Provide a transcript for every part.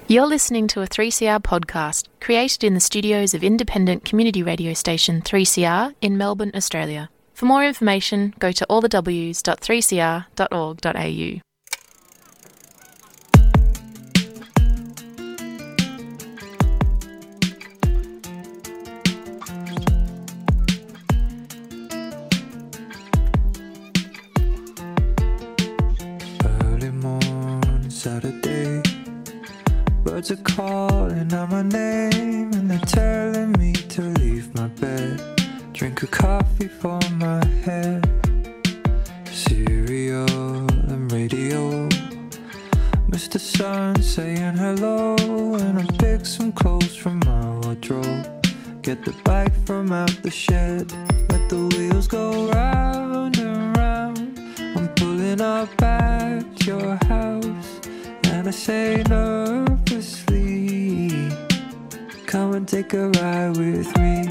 You're listening to a 3CR podcast created in the studios of independent community radio station 3CR in Melbourne, Australia. For more information, go to allthews.3cr.org.au. Early morning Saturday, birds are calling out my name and they're telling me to leave my bed. Drink a coffee for my head, cereal and radio. Mr. Sun saying hello, and I pick some clothes from my wardrobe. Get the bike from out the shed, let the wheels go round and round. I'm pulling up at your house, and I say nervously, come and take a ride with me.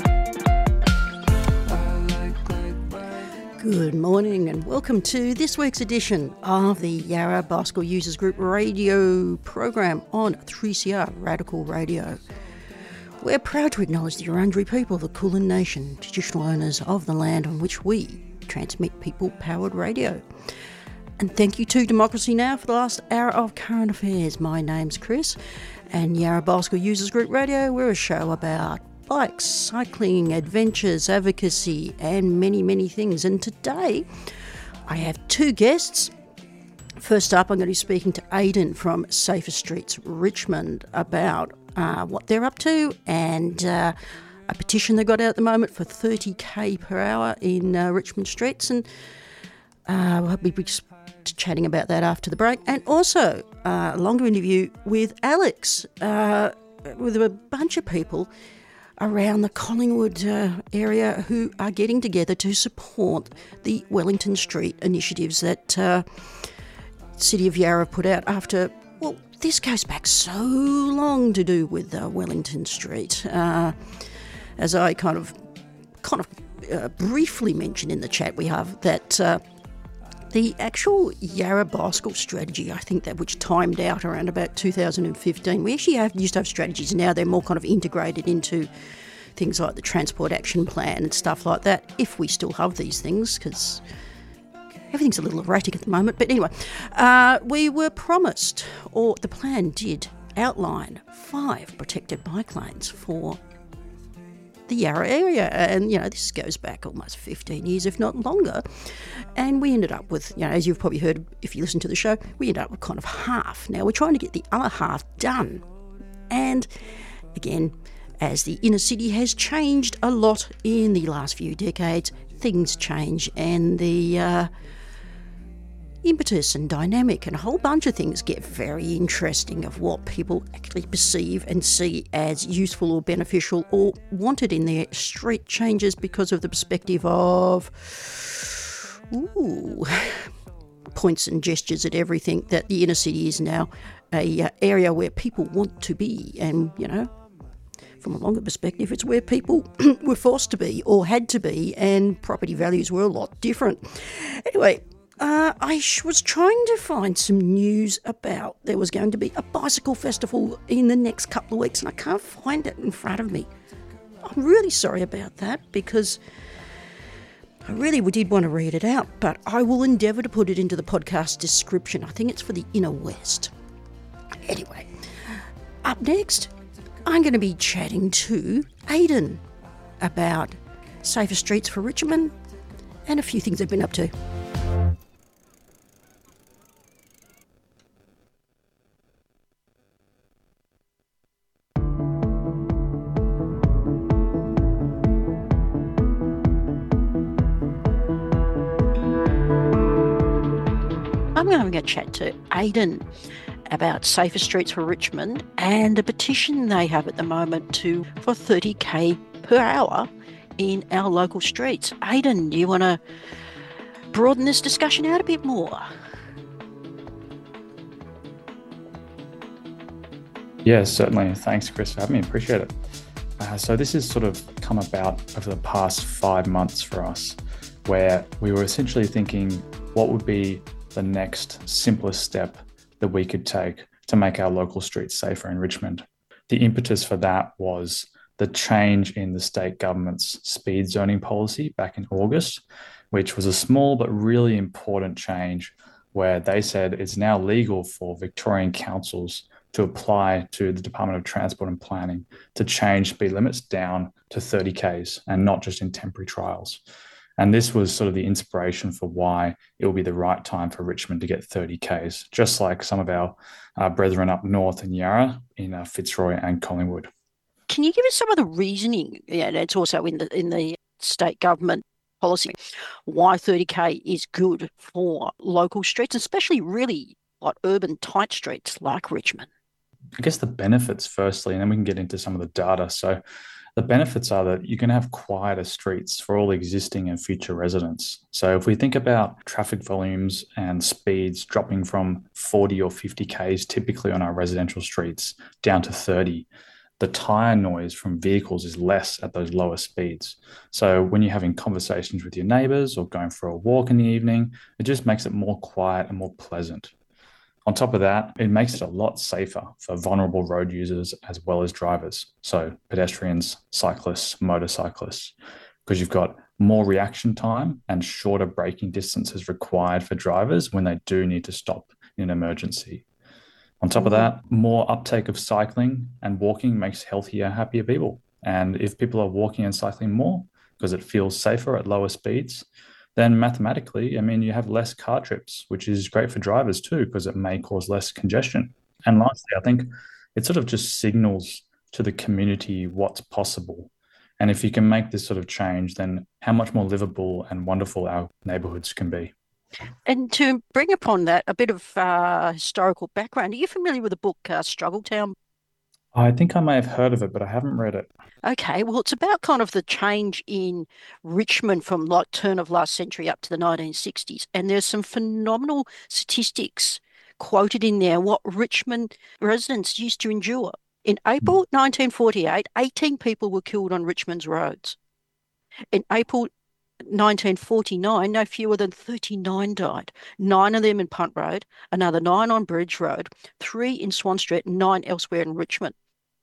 Good morning and welcome to this week's edition of the Yarra Bicycle Users Group radio program on 3CR Radical Radio. We're proud to acknowledge the Wurundjeri people, the Kulin Nation, traditional owners of the land on which we transmit people-powered radio. And thank you to Democracy Now! For the last hour of current affairs. My name's Chris, and Yarra Bicycle Users Group Radio, we're a show about bikes, cycling, adventures, advocacy, and many, many things. And today, I have two guests. First up, I'm going to be speaking to Aidan from Safer Streets Richmond about what they're up to and a petition they got out at the moment for 30k per hour in Richmond streets. And we'll be chatting about that after the break. And also a longer interview with Alex, with a bunch of people around the Collingwood area who are getting together to support the Wellington Street initiatives that City of Yarra put out after, well, this goes back so long to do with Wellington Street. As I kind of briefly mentioned in the chat we have, that the actual Yarra bicycle strategy, I think that which timed out around about 2015, we actually used to have strategies. Now they're more kind of integrated into things like the Transport Action Plan and stuff like that, if we still have these things, because everything's a little erratic at the moment. But anyway, we were promised, or the plan did outline 5 protected bike lanes for the Yarra area, and this goes back almost 15 years, if not longer. And we ended up with, as you've probably heard if you listen to the show, we ended up with kind of half. Now we're trying to get the other half done. And again, as the inner city has changed a lot in the last few decades, things change, and the impetus and dynamic and a whole bunch of things get very interesting of what people actually perceive and see as useful or beneficial or wanted in their street changes because of the perspective of points and gestures at everything, that the inner city is now a area where people want to be. And from a longer perspective, it's where people were forced to be or had to be, and property values were a lot different. Anyway, I was trying to find some news about there was going to be a bicycle festival in the next couple of weeks, and I can't find it in front of me. I'm really sorry about that, because I really did want to read it out, but I will endeavour to put it into the podcast description. I think it's for the Inner West. Anyway, up next, I'm going to be chatting to Aidan about Safer Streets for Richmond and a few things they've been up to. I'm going to chat to Aidan about Safer Streets for Richmond and a petition they have at the moment for 30k per hour in our local streets. Aidan, do you want to broaden this discussion out a bit more? Yeah, certainly. Thanks, Chris, for having me. Appreciate it. So this has sort of come about over the past 5 months for us, where we were essentially thinking what would be the next simplest step that we could take to make our local streets safer in Richmond. The impetus for that was the change in the state government's speed zoning policy back in August, which was a small but really important change where they said it's now legal for Victorian councils to apply to the Department of Transport and Planning to change speed limits down to 30 Ks and not just in temporary trials. And this was sort of the inspiration for why it will be the right time for Richmond to get 30 Ks, just like some of our brethren up north in Yarra, in Fitzroy and Collingwood. Can you give us some of the reasoning? Yeah, and it's also in the state government policy why 30K is good for local streets, especially really like urban tight streets like Richmond. I guess the benefits firstly, and then we can get into some of the data. So the benefits are that you can have quieter streets for all existing and future residents. So if we think about traffic volumes and speeds dropping from 40 or 50 Ks typically on our residential streets down to 30, the tire noise from vehicles is less at those lower speeds. So when you're having conversations with your neighbors or going for a walk in the evening, it just makes it more quiet and more pleasant. On top of that, it makes it a lot safer for vulnerable road users as well as drivers. So pedestrians, cyclists, motorcyclists, because you've got more reaction time and shorter braking distances required for drivers when they do need to stop in an emergency. On top of that, more uptake of cycling and walking makes healthier, happier people. And if people are walking and cycling more because it feels safer at lower speeds, then mathematically, I mean, you have less car trips, which is great for drivers too, because it may cause less congestion. And lastly, I think it sort of just signals to the community what's possible. And if you can make this sort of change, then how much more livable and wonderful our neighborhoods can be. And to bring upon that a bit of historical background, are you familiar with the book Struggletown? I think I may have heard of it, but I haven't read it. Okay, well, it's about kind of the change in Richmond from like turn of last century up to the 1960s. And there's some phenomenal statistics quoted in there, what Richmond residents used to endure. In April 1948, 18 people were killed on Richmond's roads. In April 1949, no fewer than 39 died, 9 of them in Punt Road, another 9 on Bridge Road, 3 in Swan Street, and 9 elsewhere in Richmond.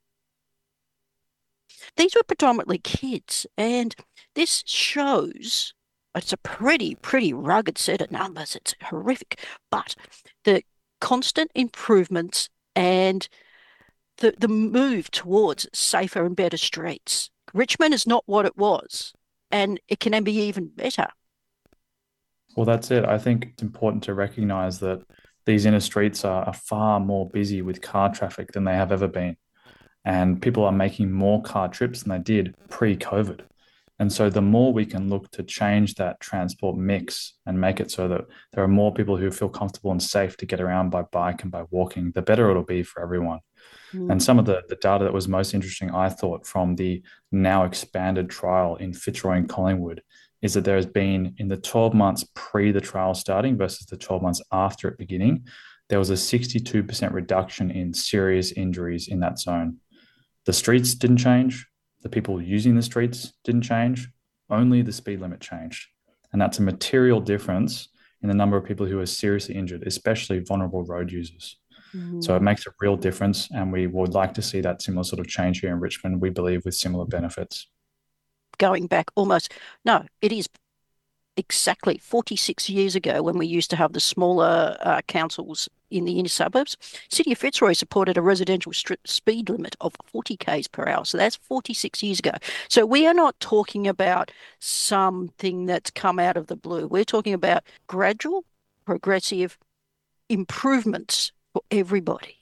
These were predominantly kids, and this shows it's a pretty rugged set of numbers. It's horrific, but the constant improvements and the move towards safer and better streets. Richmond is not what it was, and it can be even better. Well, that's it. I think it's important to recognize that these inner streets are far more busy with car traffic than they have ever been. And people are making more car trips than they did pre-COVID. And so the more we can look to change that transport mix and make it so that there are more people who feel comfortable and safe to get around by bike and by walking, the better it'll be for everyone. And some of the data that was most interesting, I thought, from the now expanded trial in Fitzroy and Collingwood is that there has been, in the 12 months pre the trial starting versus the 12 months after it beginning, there was a 62% reduction in serious injuries in that zone. The streets didn't change. The people using the streets didn't change. Only the speed limit changed. And that's a material difference in the number of people who are seriously injured, especially vulnerable road users. So it makes a real difference. And we would like to see that similar sort of change here in Richmond, we believe, with similar benefits. Going back it is exactly 46 years ago when we used to have the smaller councils in the inner suburbs. City of Fitzroy supported a residential speed limit of 40 Ks per hour. So that's 46 years ago. So we are not talking about something that's come out of the blue. We're talking about gradual, progressive improvements for everybody.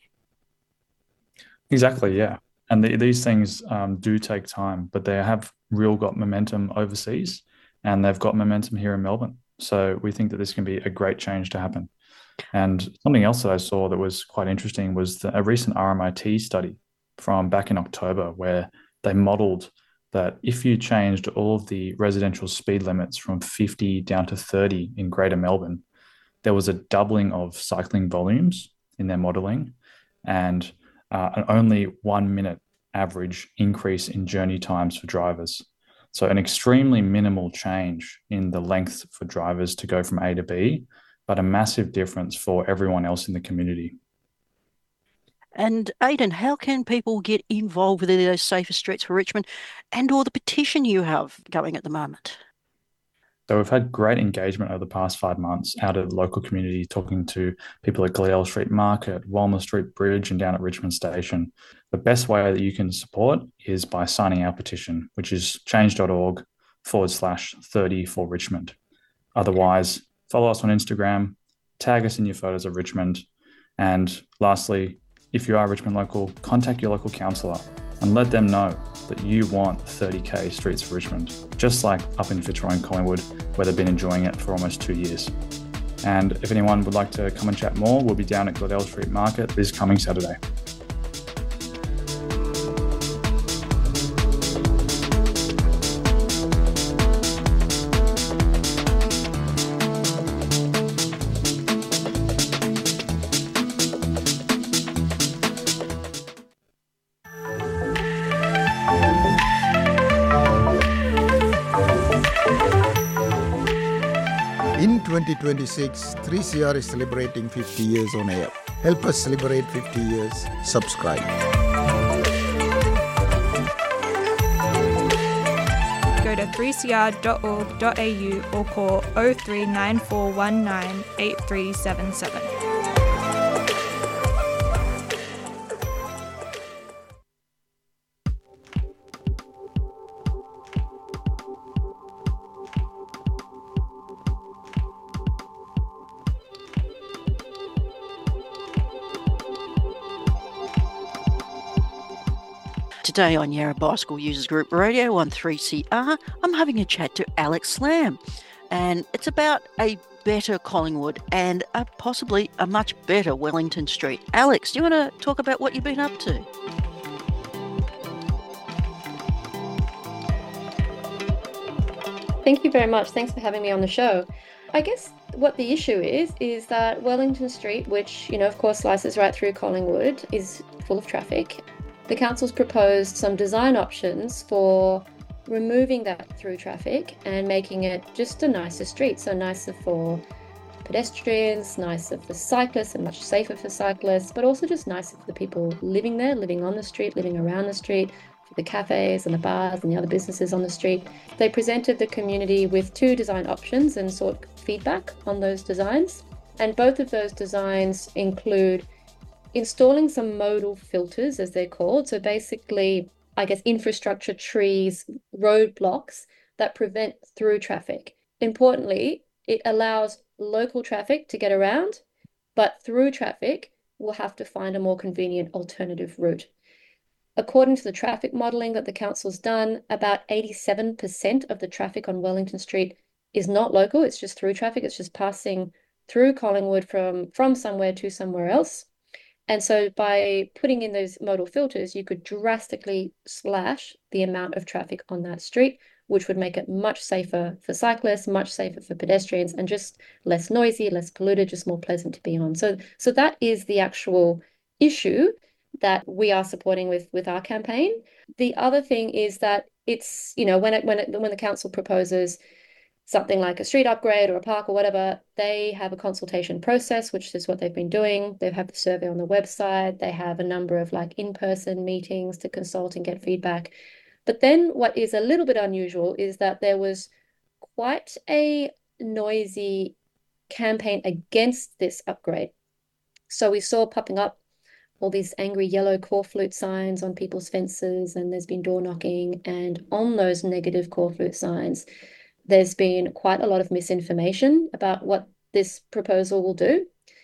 Exactly, yeah. And these things do take time, but they have got momentum overseas, and they've got momentum here in Melbourne. So we think that this can be a great change to happen. And something else that I saw that was quite interesting was a recent RMIT study from back in October, where they modeled that if you changed all of the residential speed limits from 50 down to 30 in Greater Melbourne, there was a doubling of cycling volumes in their modeling and an only 1 minute average increase in journey times for drivers. So an extremely minimal change in the length for drivers to go from A to B, but a massive difference for everyone else in the community. And Aidan, how can people get involved with those safer streets for Richmond and or the petition you have going at the moment? So we've had great engagement over the past 5 months out of the local community, talking to people at Glenelg Street Market, Walmer Street Bridge, and down at Richmond Station. The best way that you can support is by signing our petition, which is change.org/30 for Richmond. Otherwise, follow us on Instagram, tag us in your photos of Richmond. And lastly, if you are a Richmond local, contact your local councillor and let them know that you want 30k streets for Richmond, just like up in Fitzroy and Collingwood, where they've been enjoying it for almost 2 years. And if anyone would like to come and chat more, we'll be down at Glenelg Street Market this coming Saturday. In 2026, 3CR is celebrating 50 years on air. Help us celebrate 50 years. Subscribe. Go to 3cr.org.au or call 039419 8377. Today on Yarra Bicycle Users Group Radio on 3CR, I'm having a chat to Alex Slam, and it's about a better Collingwood and possibly a much better Wellington Street. Alex, do you want to talk about what you've been up to? Thank you very much. Thanks for having me on the show. I guess what the issue is that Wellington Street, which, of course, slices right through Collingwood, is full of traffic. The council's proposed some design options for removing that through traffic and making it just a nicer street, so nicer for pedestrians, nicer for cyclists and much safer for cyclists, but also just nicer for the people living there, living on the street, living around the street, for the cafes and the bars and the other businesses on the street. They presented the community with 2 design options and sought feedback on those designs. And both of those designs include installing some modal filters, as they're called. So basically, I guess, infrastructure trees, roadblocks that prevent through traffic. Importantly, it allows local traffic to get around, but through traffic will have to find a more convenient alternative route. According to the traffic modelling that the council's done, about 87% of the traffic on Wellington Street is not local. It's just through traffic. It's just passing through Collingwood from somewhere to somewhere else. And so by putting in those modal filters, you could drastically slash the amount of traffic on that street, which would make it much safer for cyclists, much safer for pedestrians, and just less noisy, less polluted, just more pleasant to be on. So that is the actual issue that we are supporting with our campaign. The other thing is that it's, when the council proposes something like a street upgrade or a park or whatever, they have a consultation process, which is what they've been doing. They have the survey on the website. They have a number of in-person meetings to consult and get feedback. But then what is a little bit unusual is that there was quite a noisy campaign against this upgrade. So we saw popping up all these angry yellow corflute signs on people's fences, and there's been door knocking. And on those negative corflute signs, there's been quite a lot of misinformation about what this proposal will do.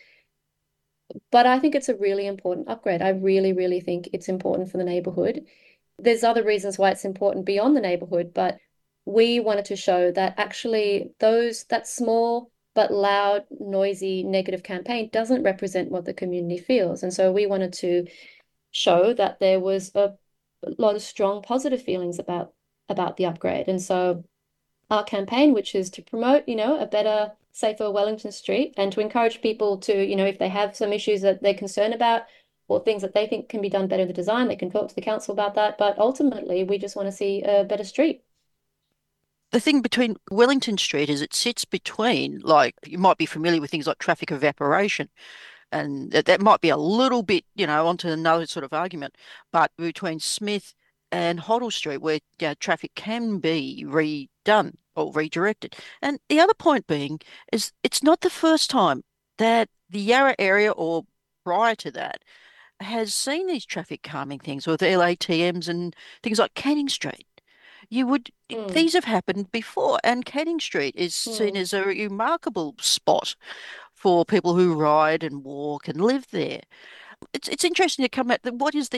But I think it's a really important upgrade. I really, really think it's important for the neighbourhood. There's other reasons why it's important beyond the neighbourhood, but we wanted to show that actually that small but loud, noisy, negative campaign doesn't represent what the community feels. And so we wanted to show that there was a lot of strong positive feelings about the upgrade. And so our campaign, which is to promote, a better, safer Wellington Street, and to encourage people to, if they have some issues that they're concerned about or things that they think can be done better in the design, they can talk to the council about that. But ultimately, we just want to see a better street. The thing between Wellington Street is it sits between, you might be familiar with things like traffic evaporation. and that might be a little bit, onto another sort of argument, but between Smith and Hoddle Street, where traffic can be redone or redirected. And the other point being is it's not the first time that the Yarra area or prior to that has seen these traffic calming things with LATMs and things like Canning Street. These have happened before, and Canning Street is seen as a remarkable spot for people who ride and walk and live there. It's interesting to come at what is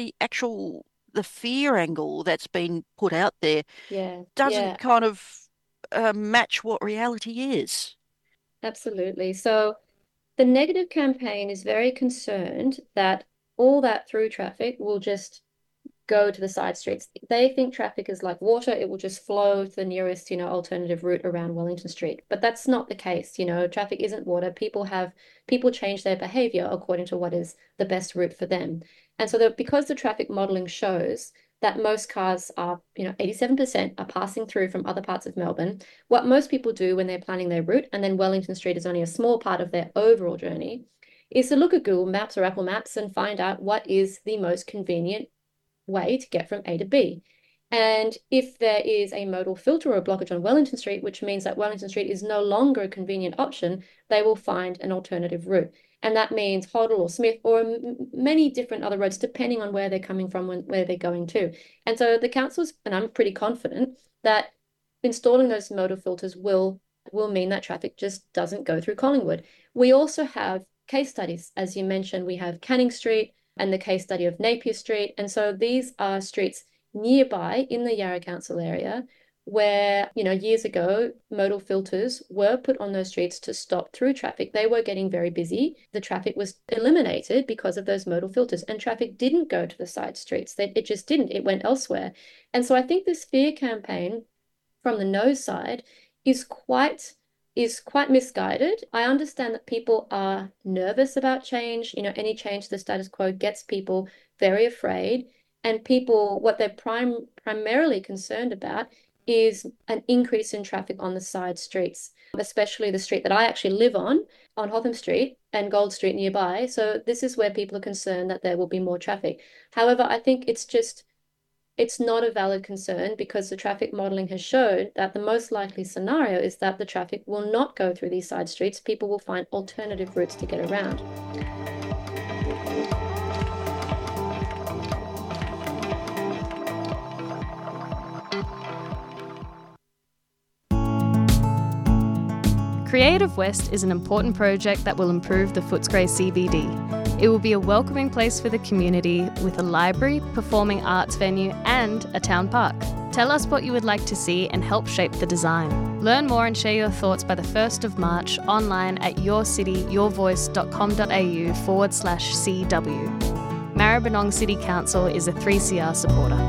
the fear angle that's been put out there doesn't kind of match what reality is. Absolutely. So the negative campaign is very concerned that all that through traffic will just go to the side streets. They think traffic is like water. It will just flow to the nearest, alternative route around Wellington Street. But that's not the case. Traffic isn't water. People change their behavior according to what is the best route for them. And so because the traffic modeling shows that most cars are, 87% are passing through from other parts of Melbourne, what most people do when they're planning their route, and then Wellington Street is only a small part of their overall journey, is to look at Google Maps or Apple Maps and find out what is the most convenient way to get from A to B. And if there is a modal filter or a blockage on Wellington Street, which means that Wellington Street is no longer a convenient option, they will find an alternative route. And that means Hoddle or Smith or many different other roads, depending on where they're coming from and where they're going to. And so the councils, and I'm pretty confident that installing those modal filters will mean that traffic just doesn't go through Collingwood. We also have case studies. As you mentioned, we have Canning Street and the case study of Napier Street. And so these are streets nearby in the Yarra Council area where, years ago, modal filters were put on those streets to stop through traffic. They were getting very busy. The traffic was eliminated because of those modal filters, and traffic didn't go to the side streets. It just didn't. It went elsewhere. And so I think this fear campaign from the no side is quite misguided. I understand that people are nervous about change. Any change to the status quo gets people very afraid. And people, what they're primarily concerned about is an increase in traffic on the side streets, especially the street that I actually live on Hotham Street and Gold Street nearby. So this is where people are concerned that there will be more traffic. However, I think it's not a valid concern because the traffic modelling has showed that the most likely scenario is that the traffic will not go through these side streets. People will find alternative routes to get around. Creative West is an important project that will improve the Footscray CBD. It will be a welcoming place for the community with a library, performing arts venue and a town park. Tell us what you would like to see and help shape the design. Learn more and share your thoughts by the 1st of March online at yourcityyourvoice.com.au/CW. Maribyrnong City Council is a 3CR supporter.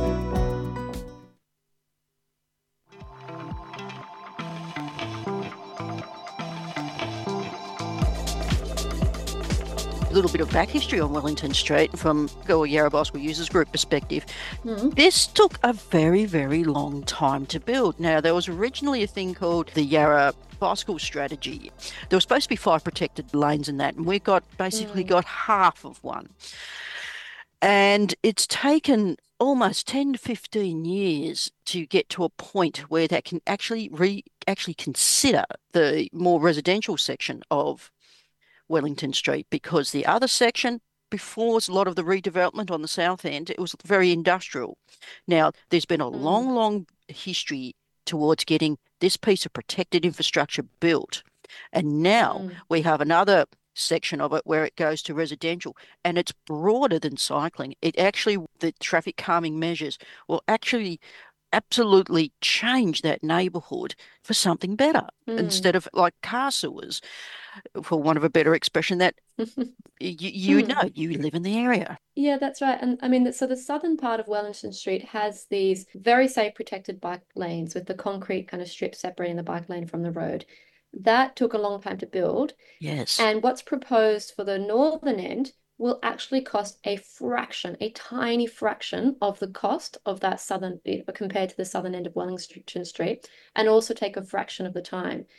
A little bit of back history on Wellington Street from a Yarra Bicycle Users Group perspective. This took a very, very long time to build. Now, there was originally a thing called the Yarra Bicycle Strategy. There were supposed to be 5 protected lanes in that, and we got half of one. And it's taken almost 10 to 15 years to get to a point where that can actually consider the more residential section of Wellington Street, because the other section before was a lot of the redevelopment on the south end. It was very industrial. Now, there's been a long history towards getting this piece of protected infrastructure built. And now we have another section of it where it goes to residential, and it's broader than cycling. The traffic calming measures will actually absolutely change that neighbourhood for something better instead of like car sewers, for want of a better expression, that you live in the area. Yeah, that's right. And I mean, so the southern part of Wellington Street has these very safe protected bike lanes with the concrete kind of strip separating the bike lane from the road. That took a long time to build. Yes. And what's proposed for the northern end will actually cost a tiny fraction of the cost of that southern, compared to the southern end of Wellington Street, and also take a fraction of the time.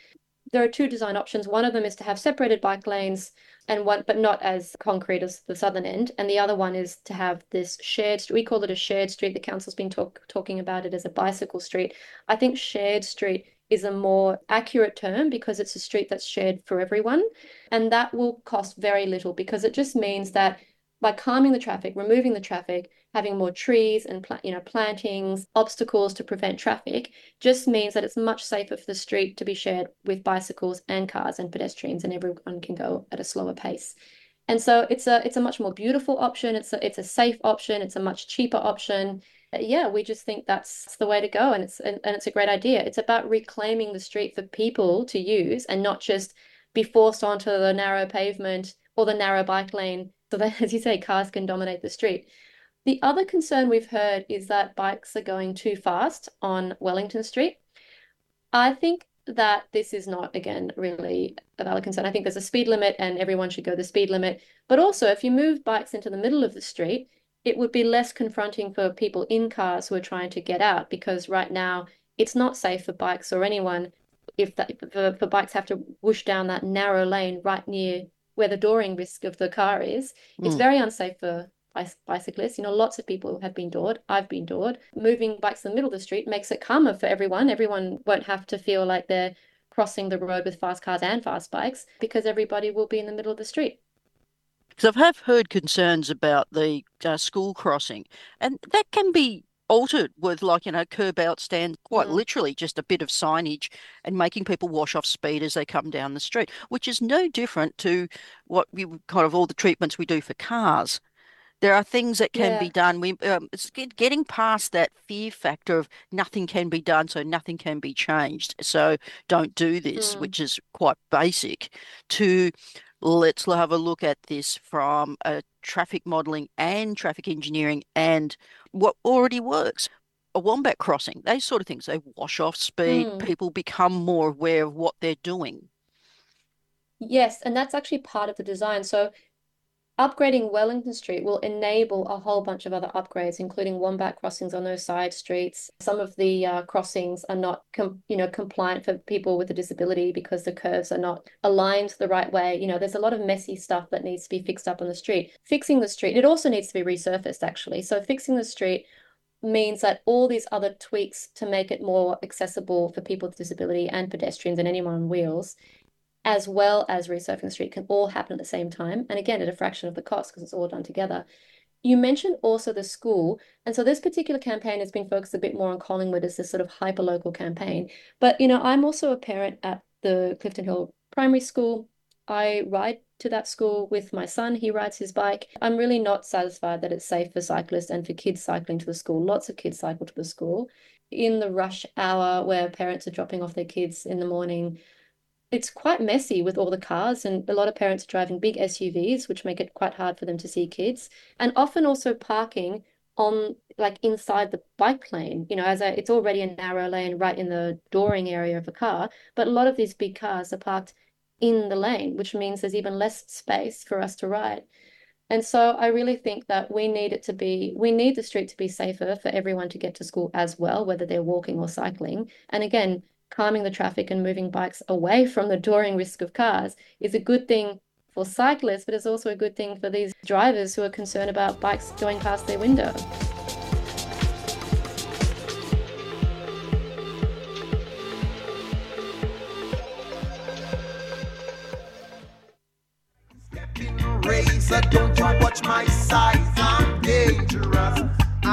There are two design options. One of them is to have separated bike lanes, but not as concrete as the southern end. And the other one is to have this shared, we call it a shared street. The council's been talking about it as a bicycle street. I think shared street is a more accurate term because it's a street that's shared for everyone. And that will cost very little because it just means that by calming the traffic, removing the traffic, having more trees and plantings, obstacles to prevent traffic, just means that it's much safer for the street to be shared with bicycles and cars and pedestrians, and everyone can go at a slower pace. And so it's a much more beautiful option. It's a safe option. It's a much cheaper option. Yeah, we just think that's the way to go, and it's a great idea. It's about reclaiming the street for people to use and not just be forced onto the narrow pavement or the narrow bike lane so that, as you say, cars can dominate the street. The other concern we've heard is that bikes are going too fast on Wellington Street. I think that this is not, again, really a valid concern. I think there's a speed limit and everyone should go the speed limit. But also, if you move bikes into the middle of the street, it would be less confronting for people in cars who are trying to get out, because right now it's not safe for bikes or anyone if bikes have to whoosh down that narrow lane right near where the dooring risk of the car is. It's very unsafe for bicyclists. Lots of people have been doored. I've been doored. Moving bikes in the middle of the street makes it calmer for everyone. Everyone won't have to feel like they're crossing the road with fast cars and fast bikes because everybody will be in the middle of the street. Because I have heard concerns about the school crossing, and that can be altered with curb out stands, quite literally just a bit of signage and making people wash off speed as they come down the street, which is no different to what we kind of all the treatments we do for cars. There are things that can be done. It's getting past that fear factor of nothing can be done, so nothing can be changed. So don't do this, which is quite basic, to let's have a look at this from a traffic modelling and traffic engineering and what already works. A wombat crossing, those sort of things, they wash off speed. People become more aware of what they're doing. Yes, and that's actually part of the design. So upgrading Wellington Street will enable a whole bunch of other upgrades, including wombat crossings on those side streets. Some of the crossings are not compliant for people with a disability because the curves are not aligned the right way. There's a lot of messy stuff that needs to be fixed up on the street. Fixing the street, it also needs to be resurfaced, actually. So fixing the street means that all these other tweaks to make it more accessible for people with disability and pedestrians and anyone on wheels, as well as resurfacing the street, can all happen at the same time. And again, at a fraction of the cost because it's all done together. You mentioned also the school. And so this particular campaign has been focused a bit more on Collingwood as this sort of hyper-local campaign. But, I'm also a parent at the Clifton Hill Primary School. I ride to that school with my son. He rides his bike. I'm really not satisfied that it's safe for cyclists and for kids cycling to the school. Lots of kids cycle to the school. In the rush hour where parents are dropping off their kids in the morning, it's quite messy with all the cars, and a lot of parents are driving big SUVs, which make it quite hard for them to see kids, and often also parking on inside the bike lane. It's already a narrow lane right in the dooring area of a car, but a lot of these big cars are parked in the lane, which means there's even less space for us to ride. And so I really think that we need the street to be safer for everyone to get to school as well, whether they're walking or cycling. And again, calming the traffic and moving bikes away from the dooring risk of cars is a good thing for cyclists, but it's also a good thing for these drivers who are concerned about bikes going past their window. Don't you watch my size, I'm dangerous.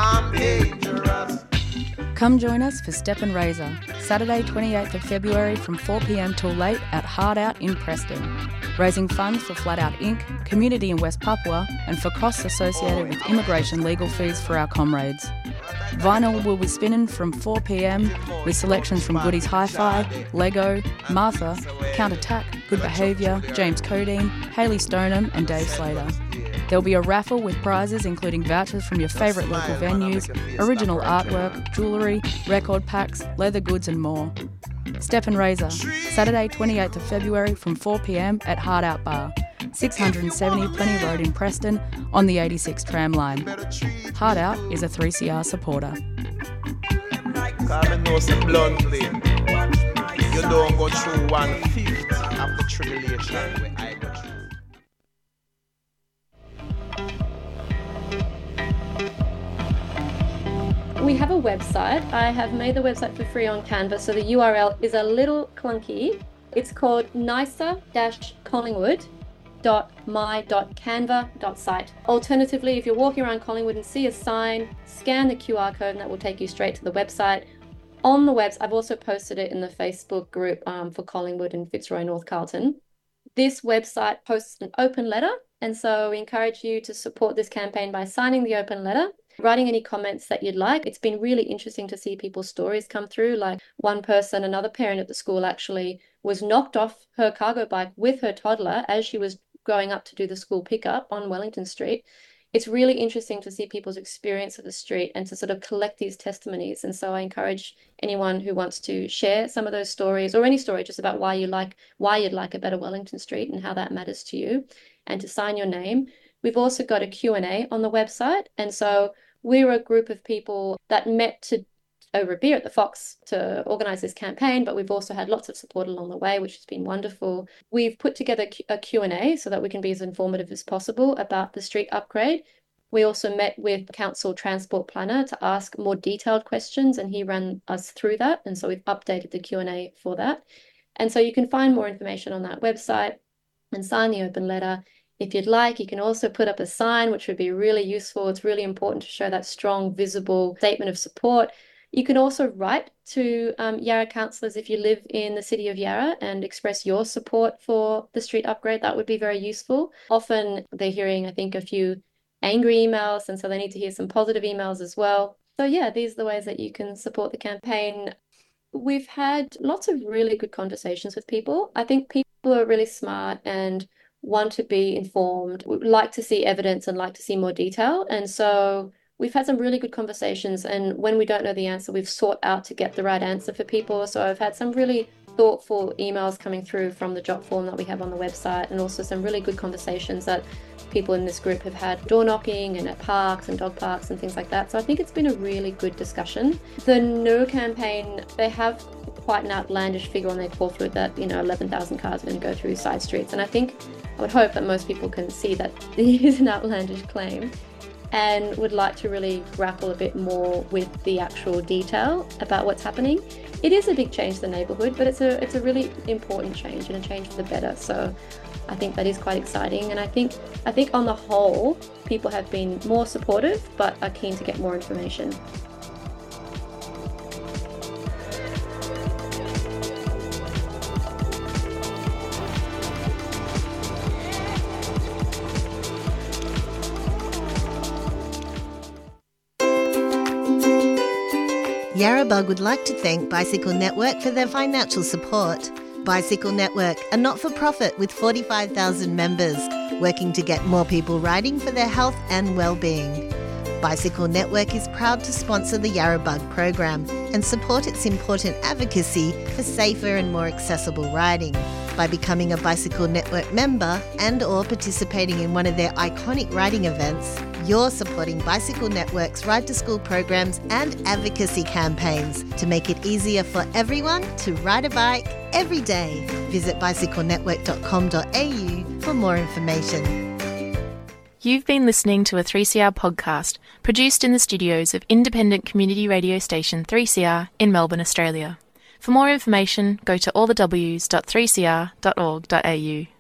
Come join us for Step and Razor, Saturday 28th of February from 4 p.m. till late at Hard Out in Preston, raising funds for Flat Out Inc., community in West Papua, and for costs associated with immigration legal fees for our comrades. Vinyl will be spinning from 4 p.m. with selections from Goodies Hi-Fi, Lego, Martha, Counterattack, Good Behaviour, James Codine, Hayley Stoneham and Dave Slater. There'll be a raffle with prizes including vouchers from your favourite local venues, original artwork, jewellery, record packs, leather goods and more. Step and Razor, Saturday 28th of February from 4 p.m. at Hard Out Bar, 670 Plenty Road in Preston on the 86 tram line. Hard Out is a 3CR supporter. You don't go through 150. tribulation where I go through. We have a website. I have made the website for free on Canva, so the URL is a little clunky. It's called nicer-collingwood.my.canva.site. Alternatively, if you're walking around Collingwood and see a sign, scan the QR code and that will take you straight to the website. On the website, I've also posted it in the Facebook group for Collingwood and Fitzroy North Carlton. This website posts an open letter, and so we encourage you to support this campaign by signing the open letter, writing any comments that you'd like. It's been really interesting to see people's stories come through. Like one person, another parent at the school actually was knocked off her cargo bike with her toddler as she was going up to do the school pickup on Wellington Street. It's really interesting to see people's experience of the street and to sort of collect these testimonies. And so I encourage anyone who wants to share some of those stories, or any story just about why you'd like a better Wellington Street and how that matters to you, and to sign your name. We've also got a Q&A on the website. And so we're a group of people that met over a beer at the Fox to organise this campaign, but we've also had lots of support along the way, which has been wonderful. We've put together a Q&A so that we can be as informative as possible about the street upgrade. We also met with Council Transport Planner to ask more detailed questions, and he ran us through that. And so we've updated the Q&A for that. And so you can find more information on that website and sign the open letter. If you'd like, you can also put up a sign, which would be really useful. It's really important to show that strong, visible statement of support. You can also write to Yarra councillors if you live in the city of Yarra and express your support for the street upgrade. That would be very useful. Often they're hearing, I think, a few angry emails, and so they need to hear some positive emails as well. So yeah, these are the ways that you can support the campaign. We've had lots of really good conversations with people. I think people are really smart and want to be informed, would like to see evidence and like to see more detail. And so we've had some really good conversations, and when we don't know the answer, we've sought out to get the right answer for people. So I've had some really thoughtful emails coming through from the Jot form that we have on the website, and also some really good conversations that people in this group have had door knocking and at parks and dog parks and things like that. So I think it's been a really good discussion. The No campaign, they have quite an outlandish figure on their call through that, 11,000 cars are going to go through side streets. And I would hope that most people can see that it is an outlandish claim, and would like to really grapple a bit more with the actual detail about what's happening. It is a big change to the neighbourhood, but it's a really important change, and a change for the better. So I think that is quite exciting, and I think on the whole, people have been more supportive, but are keen to get more information. Yarrabug would like to thank Bicycle Network for their financial support. Bicycle Network, a not-for-profit with 45,000 members, working to get more people riding for their health and well-being. Bicycle Network is proud to sponsor the Yarrabug program and support its important advocacy for safer and more accessible riding. By becoming a Bicycle Network member and or participating in one of their iconic riding events, you're supporting Bicycle Network's Ride to School programs and advocacy campaigns to make it easier for everyone to ride a bike every day. Visit bicyclenetwork.com.au for more information. You've been listening to a 3CR podcast produced in the studios of independent community radio station 3CR in Melbourne, Australia. For more information, go to allthews.3cr.org.au.